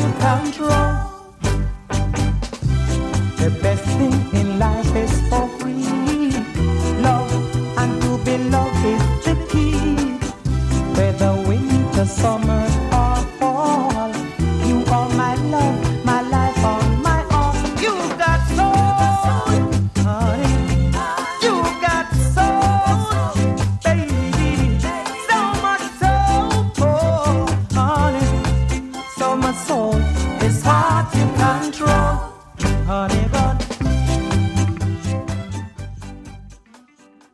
control. The best thing in life is for free. Love and to be loved is the key. Whether winter, summer,